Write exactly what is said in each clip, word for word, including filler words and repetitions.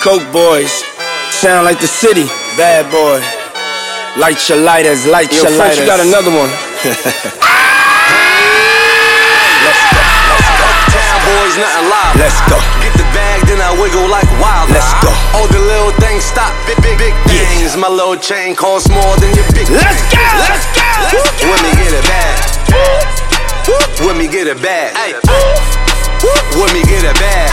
Coke boys, sound like the city. Bad boy, light your lighters, light Yo, your lighters. You got another one. Let's go, let's go. Uptown boys, nothing live. Let's go. Get the bag, then I wiggle like wild. Let's go. All the little things stop, big, big, big things. My little chain costs more than your big Let's chain. go. Let's go. Let's go. When me get it bag. When me get it bag. When me get it bag.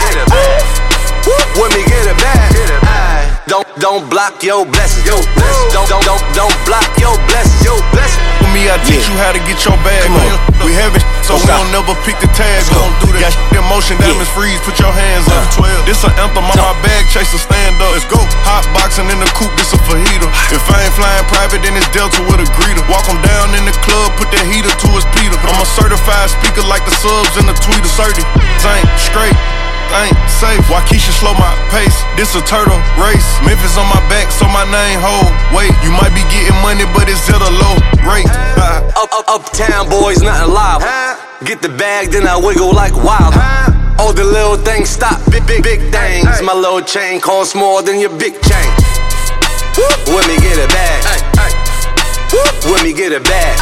When me get it bag. Don't don't block your blessings. Yo, don't don't don't don't block your blessings. Yo, blessings. With me, I teach Yeah. you how to get your bag. Come on. We have it, so Don't we stop. don't never pick the tag. Let's go. Don't do that. Got shit in motion, diamonds Yeah. freeze. Put your hands up. Uh. This an anthem on my bag. Chaser, stand up. Let's go. Hot boxing in the coupe. This a fajita. If I ain't flying private, then it's Delta with a greeter. Walk 'em down in the club. Put that heater to his Peter. I'm a certified speaker like the subs in the tweeter. thirty. Ain't straight. Ain't safe. Waukesha slow my pace. This a turtle race. Memphis on my back, so my name hold. Wait, you might be getting money, but it's at a low rate. Uh, Up, up, uptown boys, nothing live. Get the bag, then I wiggle like wild. All the little things stop, big, big, big things. My little chain costs more than your big chain. When me get it bag. When me get it bag.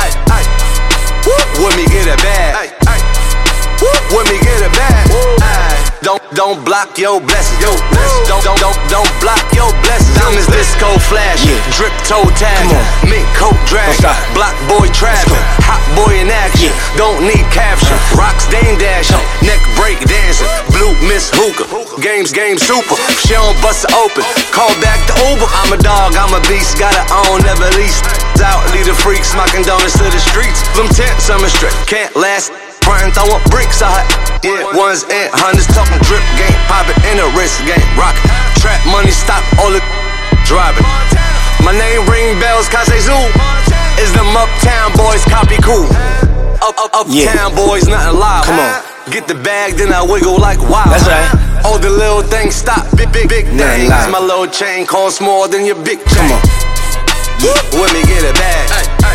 When me get it bag. When me get it bag. Don't don't block your blessings. Yo, don't don't don't don't block your blessings. Diamonds disco flash, Yeah. drip toe tag, Come on. mink coat drag, Don't stop. block boy trapping, go. hot boy in action. Yeah. Don't need caption. Rocks dame dashing, neck break dancing, blue miss hookah. Games game super. She don't bust it open. Call back the Uber. I'm a dog, I'm a beast. Gotta own, never lease. Out, lead the freaks, smocking donuts to the streets. Them tents, I'm a strip. Can't last. Frying, throwing bricks out. Yeah, ones and hundreds talking drip game. Poppin' in a wrist game. Rock. Trap money, stop all the driving. My name ring bells, Kase Zoo. Is them uptown boys copy cool? Up, up, uptown Yeah. boys, nothing live. Come on. Get the bag, then I wiggle like wild. That's right. All the little things stop, big, big, big Nothing things. live. My little chain costs more than your big chain. Come on. When me get it bag.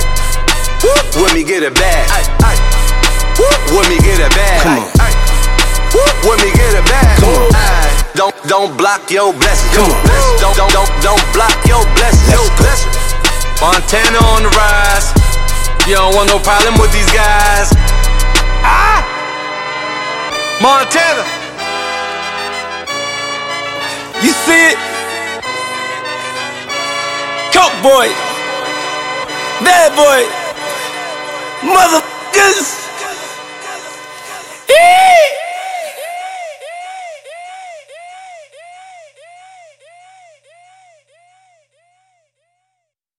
When me get it bag. When me get it bag. Come on. When me get it bag. Come on. Don't don't block your blessings. Come on. Don't don't don't don't block your blessings. Let's go. Montana on the rise. You don't want no problem with these guys. Ah, Montana. You see it? Coke boy, bad boy, motherfuckers. Eee!